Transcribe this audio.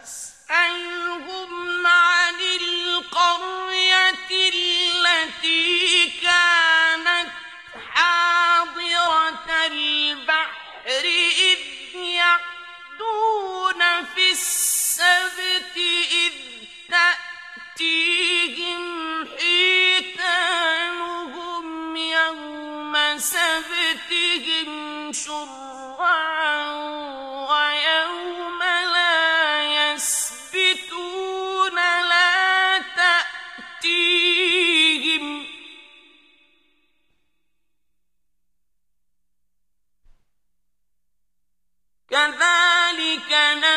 فاسألهم عن القرية التي كانت حاضرة البحر إذ يعدون في السبت إذ تأتيهم حيتانهم يوم سبتهم شرعا ويوم لا يسبتون لا تأتيهم كذلك